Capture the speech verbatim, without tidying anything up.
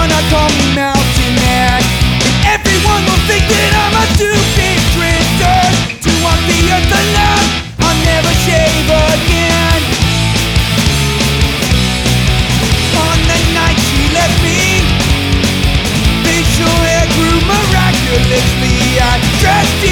gonna call me Mountain Man, and everyone will think that I'm a two-bit drifter. To walk the earth alone, I'll never shave again. On the night she left me, facial hair grew miraculously. I dressed in